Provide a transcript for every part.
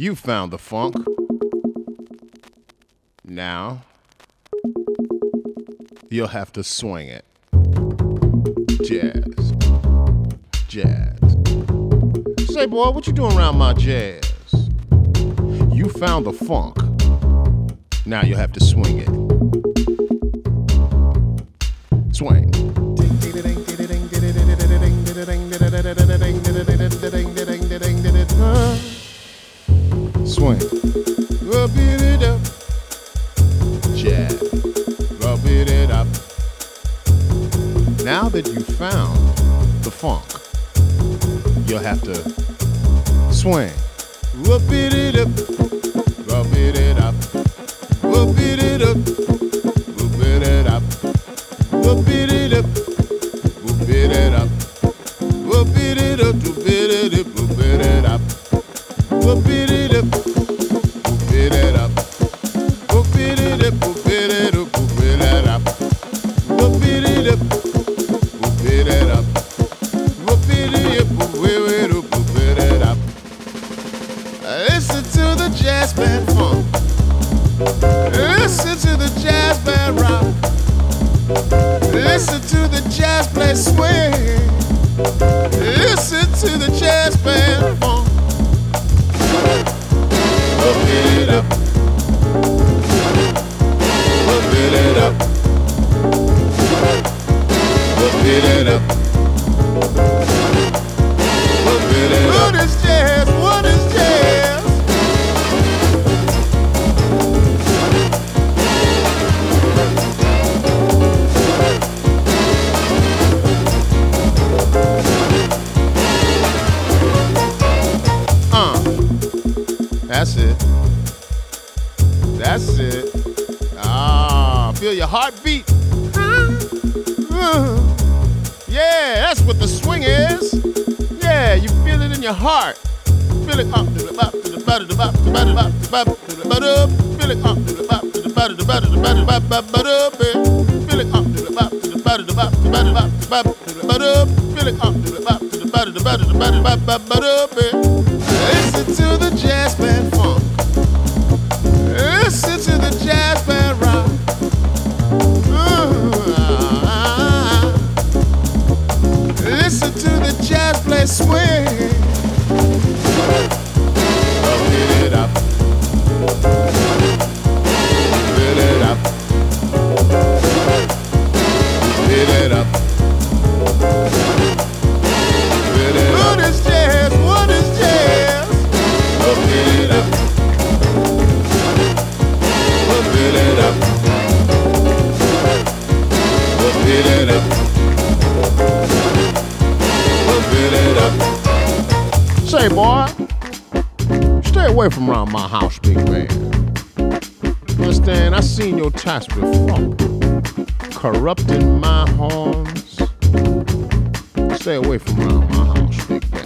You found the funk. Now, you'll have to swing it. Jazz. Jazz. Say, boy, what you doing around my jazz? You found the funk. Now you'll have to swing it. Swing. Swing. Rub it up. Jazz. Rub it up. Now that you found the funk, you'll have to swing. Rub it up. Rub it up. Rub it up. Rub it up. Rub it up. Rub it up. Rub it up. Rub it up. Rub it up. Rub it up. Rub it up. Rub it up. Rub it up. Rub it up. Rub it up. Rub it up. Rub it up. Listen to the jazz band funk. Listen to the jazz band rock. Listen to the jazz play swing. Listen to the jazz band funk. Rub it up. Rub it up. Rub it up. Rub it up. What is jazz? What is jazz? That's it. That's it. Ah, feel your heartbeat. Yeah, that's what the swing is. Yeah, you feel it in your heart. Feel it up to the bop, to the bop, to the bop, to the bop, to the bop, to the bop, feel it up to the bop, to the bop, to the bop, to the bop, to the bop, feel it up to the bop, to the bop, to the bop, to the bop, to the bop, to the bop, feel it up to the bop, to the bop, to the bop, to the bop, to the bop. Listen to the jazz band funk. Listen to the jazz band rock. Listen to the jazz play swing. Rub it up. Rub it up. Rub it up. What is jazz? What is jazz? Rub it up. Rub it up. Rub it up. Rub it up. Say, boy, stay away from around my house, big man. Understand? I seen your task before, corrupting my horns. Stay away from around my house, big man.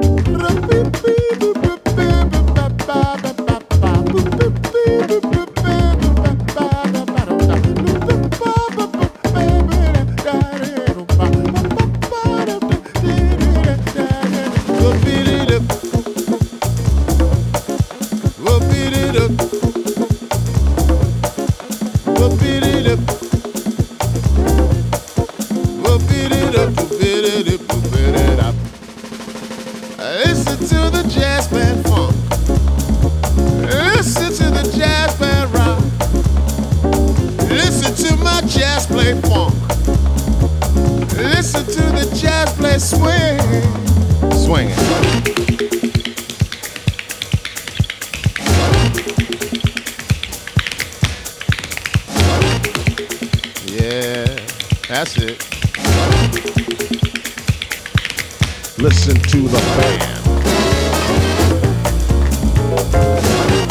Listen to the jazz band funk. Listen to the jazz band rock. Listen to my jazz play funk. Listen to the jazz play swing. Swinging. Yeah, that's it. Listen to the band.